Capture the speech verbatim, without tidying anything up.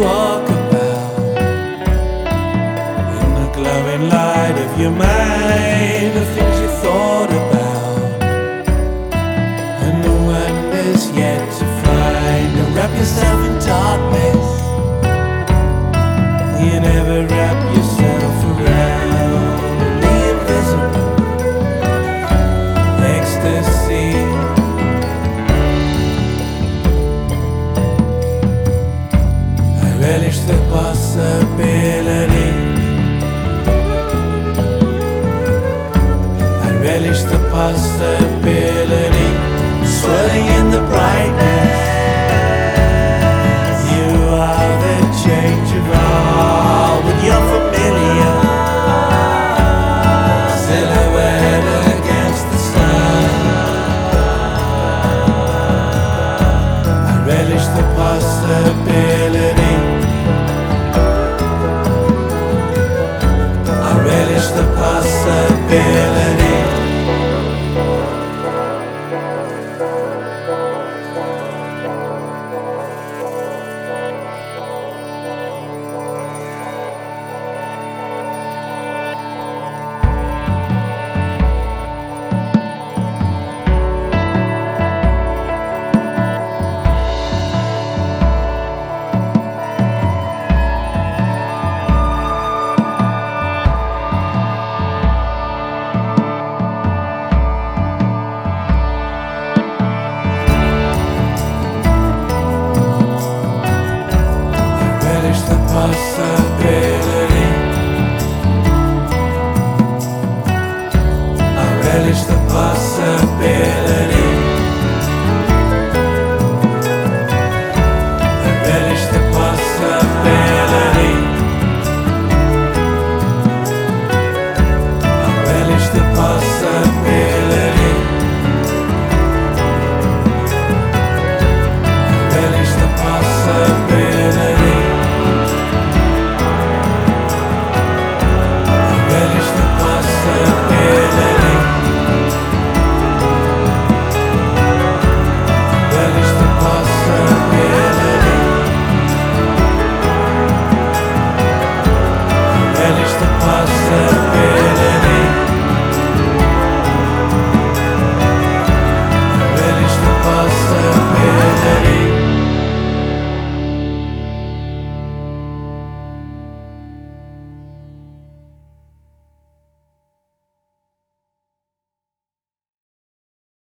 walk about in the glowing light of your mind, the things you thought about, and the wonders yet to find. Don't wrap yourself in darkness, you never wrap yourself around the invisible ecstasy. I relish the possibility, I relish the possibility, swirling in the brightness. You are the change of all, with your familiar silhouette against the sun. I relish the possibility, I relish the possibility. Possible.